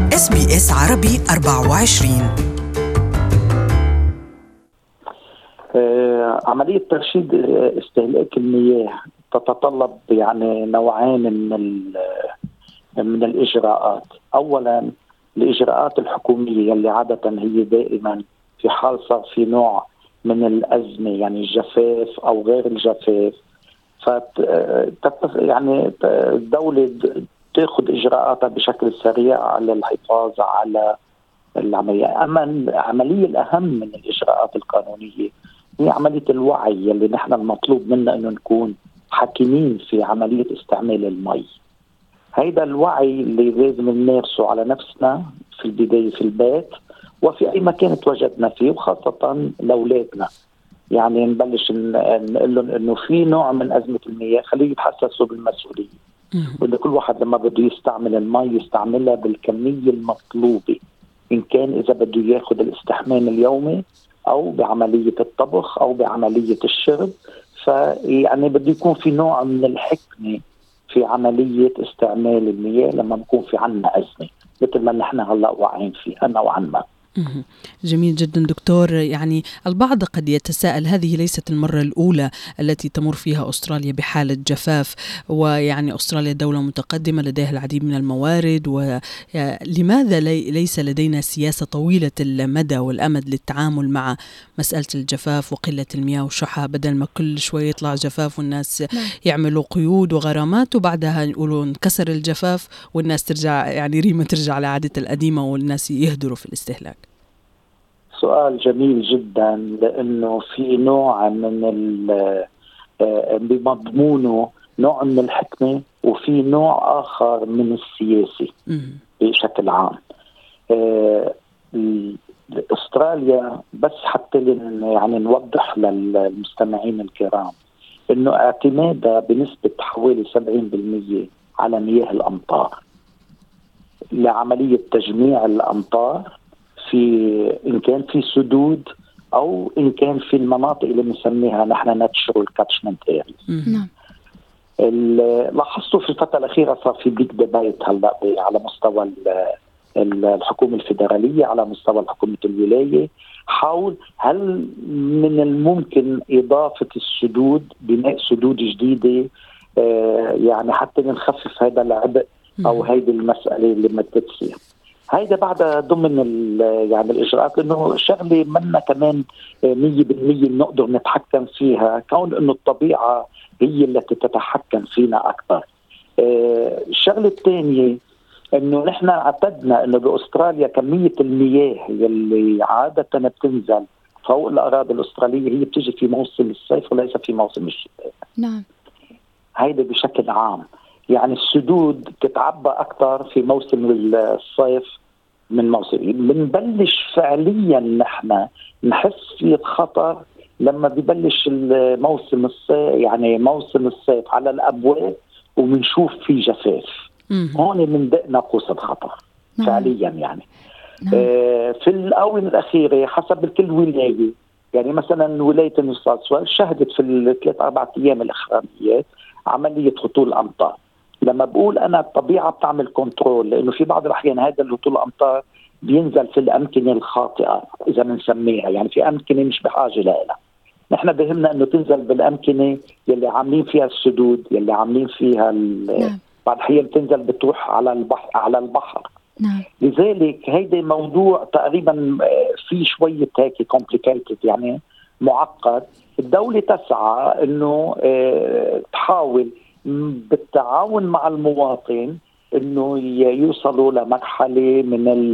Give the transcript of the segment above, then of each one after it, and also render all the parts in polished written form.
SBS عربي 24. عملية ترشيد استهلاك المياه تتطلب نوعين من الإجراءات. أولا الإجراءات الحكومية اللي عادة هي دائما في حال صار في نوع من الأزمة، يعني الجفاف أو غير الجفاف، الدولة تأخذ إجراءاتها بشكل سريع على الحفاظ على العملية. أما العملية الأهم من الإجراءات القانونية هي عملية الوعي اللي نحن المطلوب منا أنه نكون حكيمين في عملية استعمال المي. هيدا الوعي اللي لازم نمارسه على نفسنا في البداية في البيت وفي أي مكان تواجدنا فيه، وخاصة لأولادنا. يعني نبلش نقول لهم أنه في نوع من أزمة المياه، خليه يتحسسوا بالمسؤولية، وأن كل واحد لما بده يستعمل المي يستعملها بالكمية المطلوبة، إن كان إذا بده ياخد الاستحمام اليومي أو بعملية الطبخ أو بعملية الشرب. فيعني بده يكون في نوع من الحكمة في عملية استعمال المياه لما نكون في عنا أزمة مثل ما نحن هلأ واعيين فيها نوعا ما. جميل جدا دكتور. يعني البعض قد يتساءل، هذه ليست المرة الأولى التي تمر فيها أستراليا بحالة جفاف، ويعني أستراليا دولة متقدمة لديها العديد من الموارد، ولماذا ليس لدينا سياسة طويلة المدى والأمد للتعامل مع مسألة الجفاف وقلة المياه وشحها، بدل ما كل شوية يطلع جفاف والناس يعملوا قيود وغرامات وبعدها يقولوا انكسر الجفاف والناس ترجع، يعني ريما ترجع لعادة القديمة والناس يهدروا في الاستهلاك؟ سؤال جميل جدا، لأنه في نوع من بمضمونه نوع من الحكمة وفي نوع آخر من السياسي بشكل عام. أستراليا بس حتى يعني نوضح للمستمعين الكرام إنه اعتمادها بنسبة حوالي 70% على مياه الأمطار لعملية تجميع الأمطار، في إن كان في سدود أو إن كان في المناطق اللي بنسميها نحن natural catchment areas. لاحظتوا في الفترة الأخيرة صار في بيج ديبيت هلا على مستوى الحكومة الفيدرالية، على مستوى حكومة الولاية، حول هل من الممكن إضافة السدود، بناء سدود جديدة، يعني حتى نخفف هذا العبء أو هيدي المسألة اللي ما تصير. هيدا بعد ضمن يعني الإجراءات، إنه شغلة منا كمان 100% نقدر نتحكم فيها، كون إنه الطبيعة هي التي تتحكم فينا أكثر. الشغلة الثانية إنه نحن اعتدنا إنه بأستراليا كمية المياه اللي عادة بتنزل فوق الأراضي الأسترالية هي بتيجي في موسم الصيف وليس في موسم الشتاء. نعم. هيدا بشكل عام، يعني السدود بتتعبى أكثر في موسم الصيف من موسم. بنبلش فعليا نحن نحس في الخطر لما ببلش الموسم الصيف، يعني موسم الصيف على الأبواب وبنشوف في جفاف. هون بندق ناقوس الخطر فعليا يعني. في الآونة الأخيرة حسب كل ولاية، يعني مثلا ولاية نيو ساوث ويلز شهدت في ال3-4 أيام الأخرانية عملية هطول الأمطار. لما بقول أنا الطبيعة بتعمل كنترول، لأنه في بعض الأحيان هذا الهطول الأمطار بينزل في الأمكنة الخاطئة إذا بنسميها، يعني في أمكنة مش بحاجة لها. نحن بهمنا أنه تنزل بالأمكنة يلي عاملين فيها السدود، يلي عاملين فيها بعض الأحيان بتنزل بتروح على البحر. نعم. لذلك هيدا موضوع تقريبا في شوية هيك complicated، يعني معقد. الدولة تسعى أنه تحاول بالتعاون مع المواطن انه يوصلوا لمرحله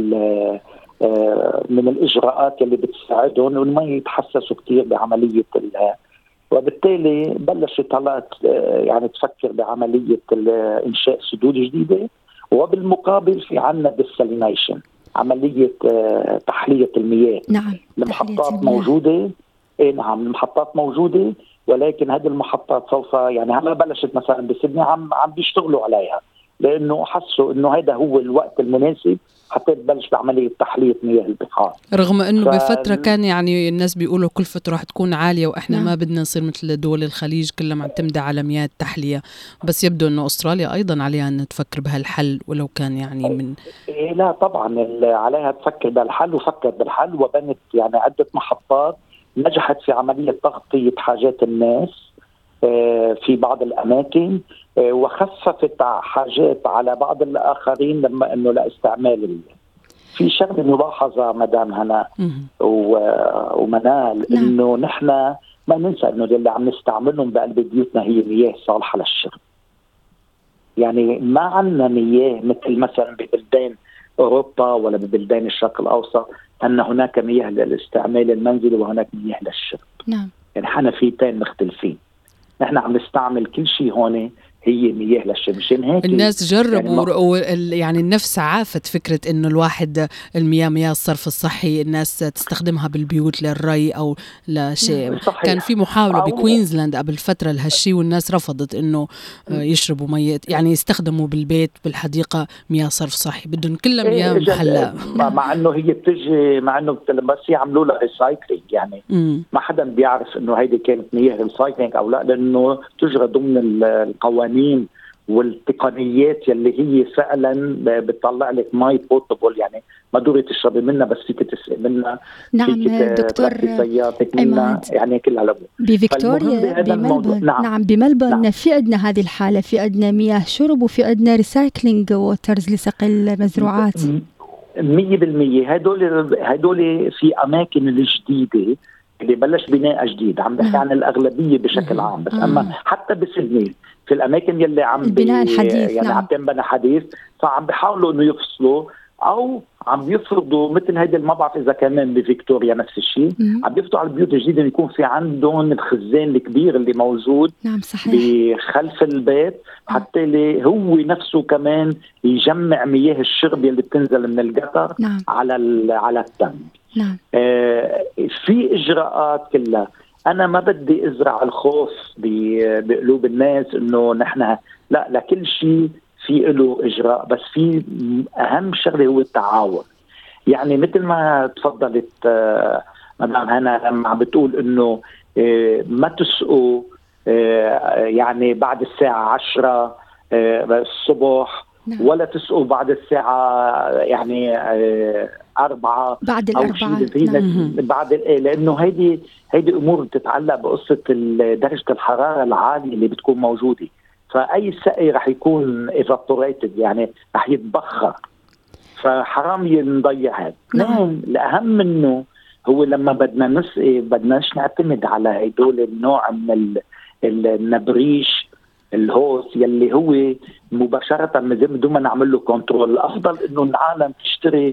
من الاجراءات اللي بتساعدهم وما يتحسسوا كثير بعمليه وبالتالي بلشت هلا يعني تفكر بعمليه انشاء سدود جديده، وبالمقابل في عنا ديسالينيشن، عمليه تحليه المياه. نعم. المحطات موجوده. نعم، المحطات موجوده، ولكن هذه المحطات سوف يعني هلا بلشت مثلا بسيدني عم بيشتغلوا عليها، لأنه حسوا أنه هذا هو الوقت المناسب حتى تبلش بعملية تحلية مياه البحار، رغم أنه بفترة كان يعني الناس بيقولوا كلفته راح تكون عالية وإحنا ما بدنا نصير مثل دول الخليج كلها معتمدة على مياه التحلية، بس يبدو أنه أستراليا أيضا عليها أن تفكر بهالحل ولو كان يعني من لا طبعا عليها تفكر بهالحل وفكر بالحل، وبنت يعني عدة محطات نجحت في عملية تغطية حاجات الناس في بعض الأماكن، وخففت حاجات على بعض الآخرين لما أنه لا استعمال. في شغله ملاحظة مدام هنا ومنال، أنه نحن ما ننسى أنه اللي عم نستعملهم بقلب بيوتنا هي مياه صالحة للشرب. يعني ما عندنا مياه مثل مثلا ببلدان أوروبا ولا ببلدان الشرق الأوسط أن هناك مياه للاستعمال المنزلي وهناك مياه للشرب. نعم. يعني حنفيتين مختلفين. نحن عم نستعمل كل شيء هون هي مياه للشرب. مشان هيك الناس جربوا يعني النفس عافت فكرة إنه الواحد مياه الصرف الصحي الناس تستخدمها بالبيوت للري أو لشيء. كان في محاولة بكوينزلاند قبل فترة لهالشي والناس رفضت إنه يشربوا مياه، يعني يستخدموا بالبيت بالحديقة مياه صرف صحي، بدهم كلها مياه محلى. مع إنه هي بتجي مع إنه بس يعملوا لها ريسايكلينج، يعني ما حدا بيعرف إنه هيدي كانت مياه ريسايكلينج أو لا، لأنه تجرى ضمن القوانين والتقنيات يلي هي فعلا بتطلع لك ماي بوتبل، يعني ما دوري تشربي منها بس فيك تسقي منها. نعم دكتور عماد، يعني كلها لبو بفيكتوريا بملبورن. نعم بملبورن في عندنا هذه الحالة، في عندنا مياه شرب وفي عندنا ريسايكلينج ووترز لسقي المزروعات 100%. هدول في أماكن الجديدة اللي بلش بناء جديد، عم بحكي عن الأغلبية بشكل عام، بس أما حتى بسلمي في الأماكن يلي عم البناء الحديث يعني عم تنبنى حديث، فعم بيحاولوا إنه يفصلوا أو عم بيفرضوا مثل هيدا. ما بعرف إذا كمان بفيكتوريا نفس الشيء، عم بيفرضوا على البيوت الجديدة إن يكون في عندهم الخزان الكبير اللي موجود بخلف البيت، حتى اللي هو نفسه كمان يجمع مياه الشرب اللي بتنزل من القطر على التنك. نعم. في إجراءات كلها. أنا ما بدي أزرع الخوف بقلوب الناس إنه نحن لا، لكل شيء في له إجراء، بس في أهم شغلة هو التعاون. يعني مثل ما تفضلت مدام هنا لما بتقول إنه ما تسقوا يعني بعد الساعة 10 الصبح، ولا تسقوا بعد الساعة يعني 4 بعد الأربعة. بعد لأنه هيدي أمور بتتعلق بقصة درجة الحرارة العالية اللي بتكون موجودة، فأي سقي رح يكون evaporated، يعني رح يتبخر، فحرام نضيع هذا. الأهم منه هو لما بدنا نسقي بدناش نعتمد على هيدول النوع من النبريش الهوس يلي هو مباشرة بدون ما نعمل له كنترول. الأفضل إنه العالم تشتري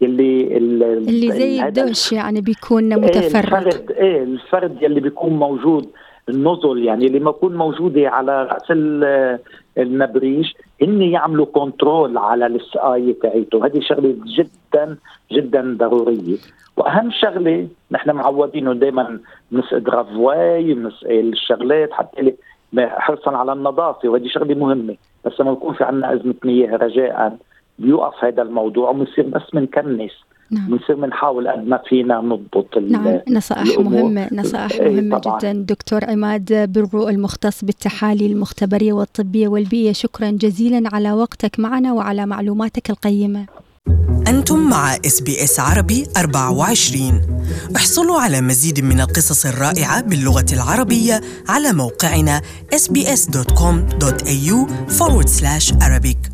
اللي زي الدوش، يعني بيكون متفرد. الفرد يلي بيكون موجود، النزل يعني اللي ما يكون موجودة على رأس النبريش، إن يعملوا كنترول على السقاية تاعيته. هذه شغلة جدا جدا ضرورية. وأهم شغلة نحن معودينه دايما نسقي درافواي، نسقي الشغلات حتى حرصا على النظافة، وهذه شغلة مهمة. بس لما يكون في عنا أزمة مياه رجاء بيوقف هذا الموضوع ومنصير بس منكنس. بنصير بنحاول قد ما فينا نضبط. نصائح مهمة جدا. دكتور عماد برو المختص بالتحاليل المختبرية والطبية والبيئية، شكرا جزيلا على وقتك معنا وعلى معلوماتك القيمة. أنتم مع SBS عربي 24. احصلوا على مزيد من القصص الرائعة باللغة العربية على موقعنا sbs.com.au/Arabic.